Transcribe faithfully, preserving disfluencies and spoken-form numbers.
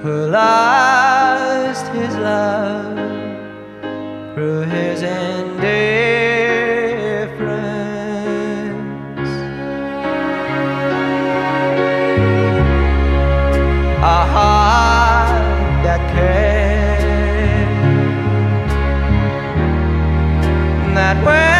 who lost his love through his indifference. A heart that cared, that way